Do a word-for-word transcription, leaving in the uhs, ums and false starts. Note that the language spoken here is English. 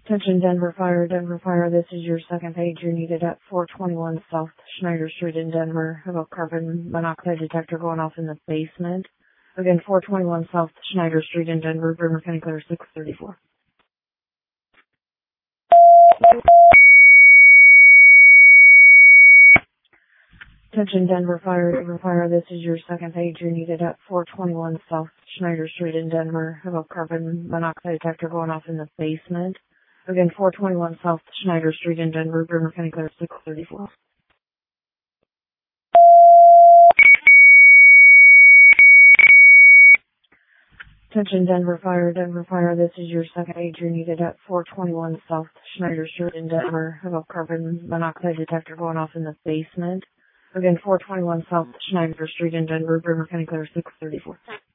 Attention Denver Fire, Denver Fire, this is your second page. You're needed at four twenty-one South Schneider Street in Denver. Have a carbon monoxide detector going off in the basement. Again, four twenty-one South Schneider Street in Denver, Bremer County Clear six thirty-four. Attention Denver Fire, Denver Fire, this is your second page. You're needed at four twenty-one South Schneider Street in Denver. Have a carbon monoxide detector going off in the basement. Again, four twenty-one South Schneider Street in Denver, Bremer County Clear six thirty-four. Attention Denver Fire, Denver Fire, this is your second page. You're needed at four twenty-one South Schneider Street in Denver. Have a carbon monoxide detector going off in the basement. Again, four twenty-one South Schneider Street in Denver, Bremer County Clear six thirty-four.